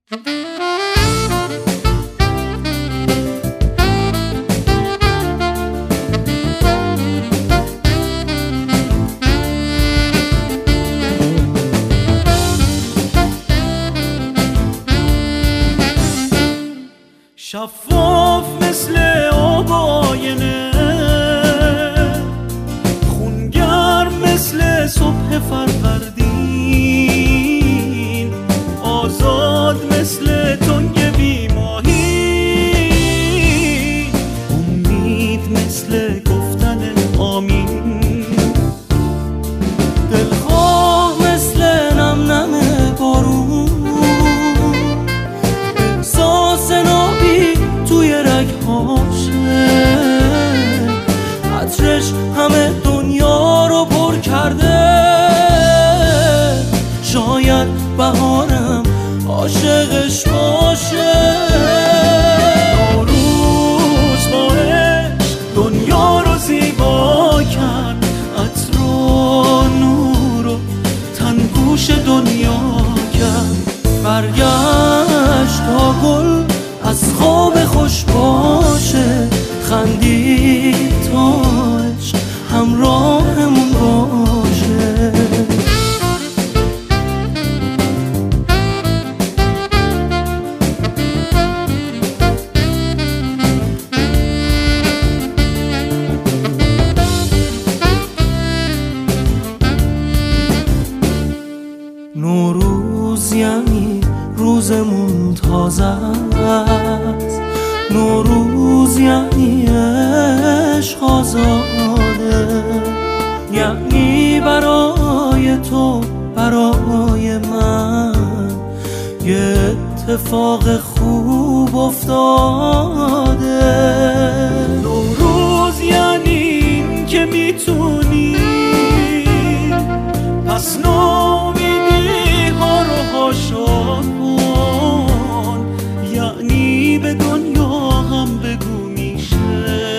شفاف مثل آب آینه، خونگرم مثل صبح فروردین، آزاد مثل تنگ بیماهی، امید مثل گفتن آمین، دلخواه مثل نم نم بارون، احساس نابی توی رگ‌هاشه، عطرش همه دنیا رو پر کرده، شاید بهارم عاشقش باشه. نوروز با عشق دنیا رو زیبا کرد، عطر و نور و تنگوش دنیا کرد، برگشت تا گل از خواب خوش باشه، خندید تا عشق همراهمون باشه. نوروز یعنی روزمون تازه است، نوروز یعنی عشق آزاده، یعنی برای تو برای من یه اتفاق خوب افتاده. نوروز یعنی این که میتونی پس ناامیدی ها رو حاشا کن، یعنی به دنیا هم بگو میشه،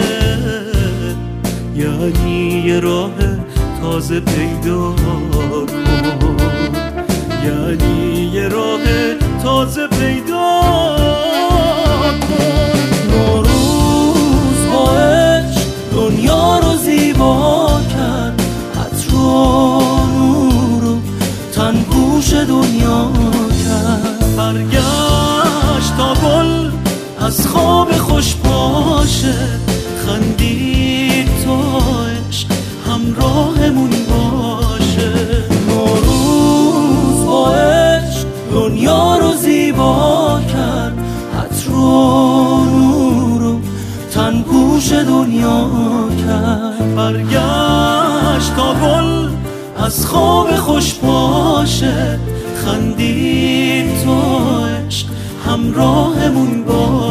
یعنی یه راه تازه پیدا کن، یعنی یه راه تازه پیدا کن. نوروز با عشق دنیا رو زیبا کرد، عطر و نور و تنگوش دنیا کرد، برگشت تا گل از خواب خوش باشه، خندید تا عشق همراهمون باشه. نوروز با عشق دنیا رو زیبا کرد، عطر و نور و تنگوش دنیا کرد، برگشت تا گل از خواب خوش باشه، خندید تا عشق همراهمون باشه.